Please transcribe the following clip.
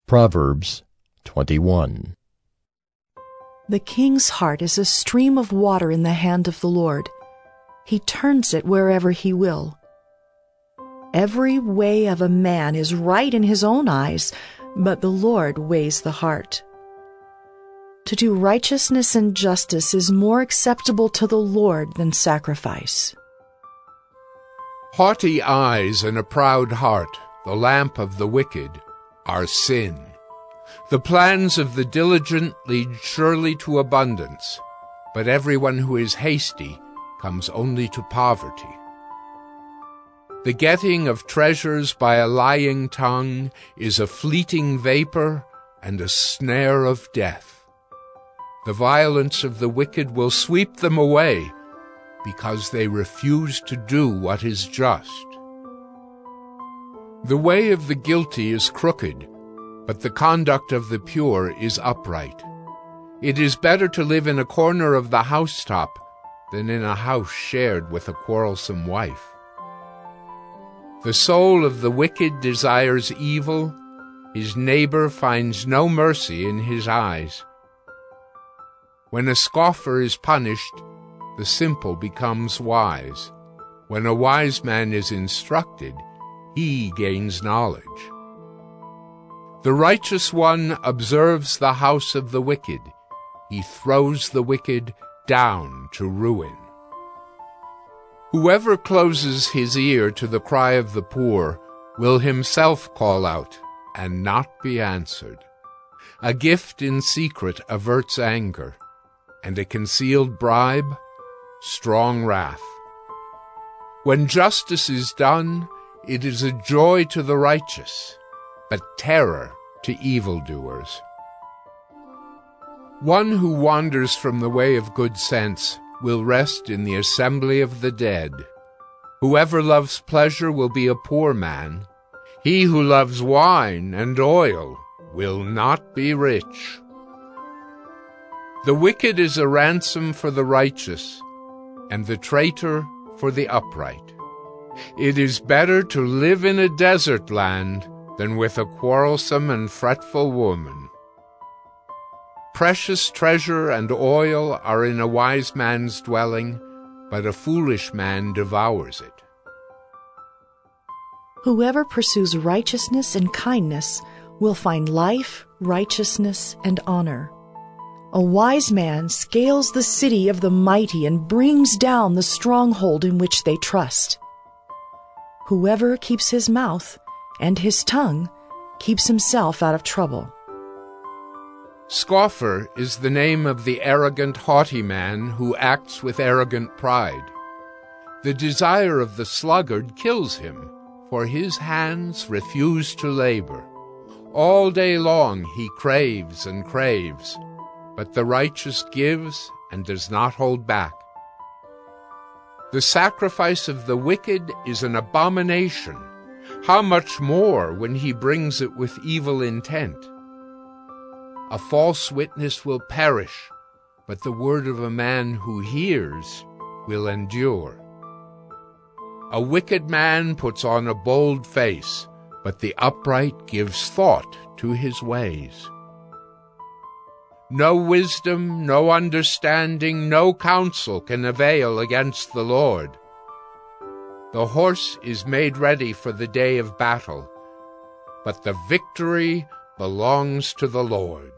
Proverbs 21. The king's heart is a stream of water in the hand of the Lord. He turns it wherever he will. Every way of a man is right in his own eyes, but the Lord weighs the heart. To do righteousness and justice is more acceptable to the Lord than sacrifice. Haughty eyes and a proud heart, the lamp of the wicked, are sin. The plans of the diligent lead surely to abundance, but everyone who is hasty comes only to poverty. The getting of treasures by a lying tongue is a fleeting vapor and a snare of death. The violence of the wicked will sweep them away, because they refuse to do what is just. The way of the guilty is crooked, but the conduct of the pure is upright. It is better to live in a corner of the housetop than in a house shared with a quarrelsome wife. The soul of the wicked desires evil. His neighbor finds no mercy in his eyes. When a scoffer is punished, the simple becomes wise. When a wise man is instructed, he gains knowledge. The righteous one observes the house of the wicked. He throws the wicked down to ruin. Whoever closes his ear to the cry of the poor will himself call out and not be answered. A gift in secret averts anger, and a concealed bribe, strong wrath. When justice is done, it is a joy to the righteous, but terror to evildoers. One who wanders from the way of good sense will rest in the assembly of the dead. Whoever loves pleasure will be a poor man. He who loves wine and oil will not be rich. The wicked is a ransom for the righteous, and the traitor for the upright. It is better to live in a desert land than with a quarrelsome and fretful woman. Precious treasure and oil are in a wise man's dwelling, but a foolish man devours it. Whoever pursues righteousness and kindness will find life, righteousness, and honor. A wise man scales the city of the mighty and brings down the stronghold in which they trust. Whoever keeps his mouth and his tongue keeps himself out of trouble. Scoffer is the name of the arrogant, haughty man who acts with arrogant pride. The desire of the sluggard kills him, for his hands refuse to labor. All day long he craves and craves, but the righteous gives and does not hold back. The sacrifice of the wicked is an abomination. How much more when he brings it with evil intent? A false witness will perish, but the word of a man who hears will endure. A wicked man puts on a bold face, but the upright gives thought to his ways. No wisdom, no understanding, no counsel can avail against the Lord. The horse is made ready for the day of battle, but the victory belongs to the Lord.